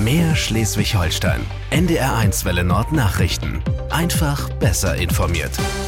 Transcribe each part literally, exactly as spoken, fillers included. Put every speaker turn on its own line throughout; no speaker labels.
Mehr Schleswig-Holstein. N D R eins Welle Nord Nachrichten. Einfach besser informiert.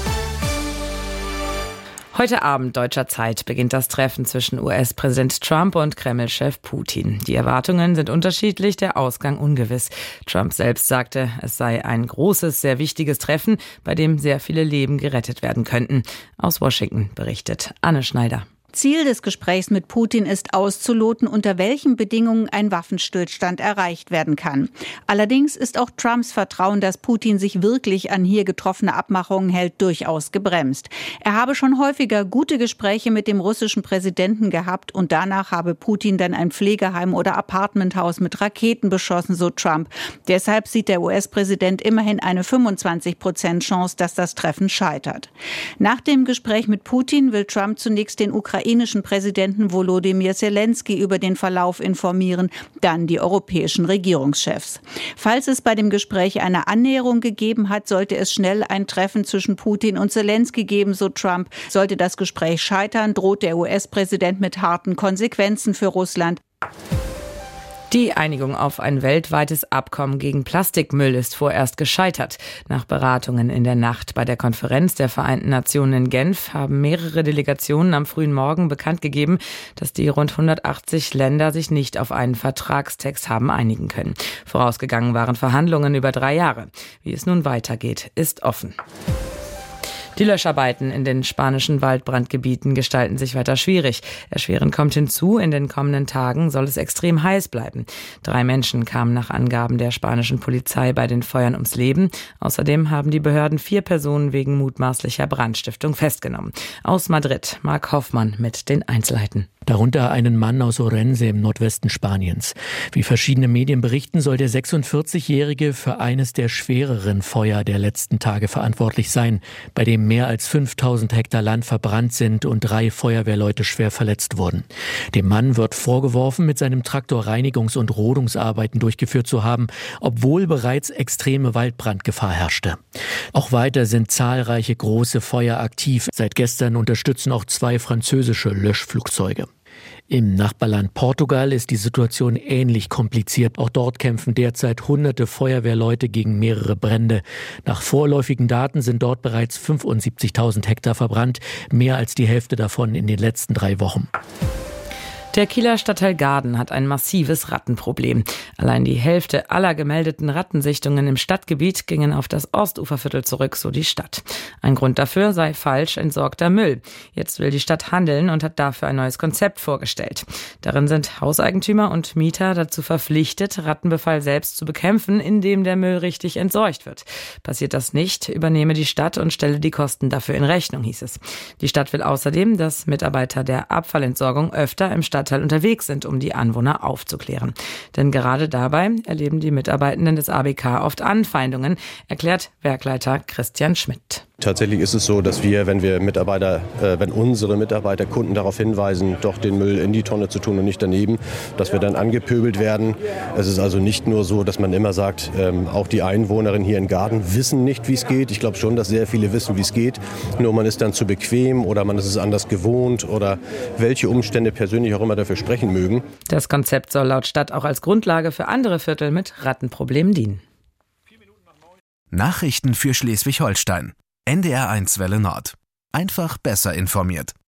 Heute Abend deutscher Zeit beginnt das Treffen zwischen U S-Präsident Trump und Kreml-Chef Putin. Die Erwartungen sind unterschiedlich, der Ausgang ungewiss. Trump selbst sagte, es sei ein großes, sehr wichtiges Treffen, bei dem sehr viele Leben gerettet werden könnten. Aus Washington berichtet Anne Schneider.
Ziel des Gesprächs mit Putin ist auszuloten, unter welchen Bedingungen ein Waffenstillstand erreicht werden kann. Allerdings ist auch Trumps Vertrauen, dass Putin sich wirklich an hier getroffene Abmachungen hält, durchaus gebremst. Er habe schon häufiger gute Gespräche mit dem russischen Präsidenten gehabt und danach habe Putin dann ein Pflegeheim oder Apartmenthaus mit Raketen beschossen, so Trump. Deshalb sieht der U S-Präsident immerhin eine fünfundzwanzig Prozent Chance, dass das Treffen scheitert. Nach dem Gespräch mit Putin will Trump zunächst den ukrainischen Präsidenten Volodymyr Zelensky über den Verlauf informieren, dann die europäischen Regierungschefs. Falls es bei dem Gespräch eine Annäherung gegeben hat, sollte es schnell ein Treffen zwischen Putin und Zelensky geben, so Trump. Sollte das Gespräch scheitern, droht der U S-Präsident mit harten Konsequenzen für Russland.
Die Einigung auf ein weltweites Abkommen gegen Plastikmüll ist vorerst gescheitert. Nach Beratungen in der Nacht bei der Konferenz der Vereinten Nationen in Genf haben mehrere Delegationen am frühen Morgen bekannt gegeben, dass die rund hundertachtzig Länder sich nicht auf einen Vertragstext haben einigen können. Vorausgegangen waren Verhandlungen über drei Jahre. Wie es nun weitergeht, ist offen. Die Löscharbeiten in den spanischen Waldbrandgebieten gestalten sich weiter schwierig. Erschwerend kommt hinzu, in den kommenden Tagen soll es extrem heiß bleiben. Drei Menschen kamen nach Angaben der spanischen Polizei bei den Feuern ums Leben. Außerdem haben die Behörden vier Personen wegen mutmaßlicher Brandstiftung festgenommen. Aus Madrid, Marc Hoffmann mit den Einzelheiten.
Darunter einen Mann aus Orense im Nordwesten Spaniens. Wie verschiedene Medien berichten, soll der sechsundvierzigjährige für eines der schwereren Feuer der letzten Tage verantwortlich sein, bei dem mehr als fünftausend Hektar Land verbrannt sind und drei Feuerwehrleute schwer verletzt wurden. Dem Mann wird vorgeworfen, mit seinem Traktor Reinigungs- und Rodungsarbeiten durchgeführt zu haben, obwohl bereits extreme Waldbrandgefahr herrschte. Auch weiter sind zahlreiche große Feuer aktiv. Seit gestern unterstützen auch zwei französische Löschflugzeuge. Im Nachbarland Portugal ist die Situation ähnlich kompliziert. Auch dort kämpfen derzeit hunderte Feuerwehrleute gegen mehrere Brände. Nach vorläufigen Daten sind dort bereits fünfundsiebzigtausend Hektar verbrannt, mehr als die Hälfte davon in den letzten drei Wochen.
Der Kieler Stadtteil Gaden hat ein massives Rattenproblem. Allein die Hälfte aller gemeldeten Rattensichtungen im Stadtgebiet gingen auf das Ostuferviertel zurück, so die Stadt. Ein Grund dafür sei falsch entsorgter Müll. Jetzt will die Stadt handeln und hat dafür ein neues Konzept vorgestellt. Darin sind Hauseigentümer und Mieter dazu verpflichtet, Rattenbefall selbst zu bekämpfen, indem der Müll richtig entsorgt wird. Passiert das nicht, übernehme die Stadt und stelle die Kosten dafür in Rechnung, hieß es. Die Stadt will außerdem, dass Mitarbeiter der Abfallentsorgung öfter im Stadtteil unterwegs sind, um die Anwohner aufzuklären. Denn gerade dabei erleben die Mitarbeitenden des A B K oft Anfeindungen, erklärt Werkleiter Christian Schmidt.
Tatsächlich ist es so, dass wir, wenn wir Mitarbeiter, äh, wenn unsere Mitarbeiter Kunden darauf hinweisen, doch den Müll in die Tonne zu tun und nicht daneben, dass wir dann angepöbelt werden. Es ist also nicht nur so, dass man immer sagt, ähm, auch die Einwohnerinnen hier in Gaden wissen nicht, wie es geht. Ich glaube schon, dass sehr viele wissen, wie es geht. Nur man ist dann zu bequem oder man ist es anders gewohnt oder welche Umstände persönlich auch immer dafür sprechen mögen.
Das Konzept soll laut Stadt auch als Grundlage für andere Viertel mit Rattenproblemen dienen.
Nachrichten für Schleswig-Holstein. N D R eins Welle Nord. Einfach besser informiert.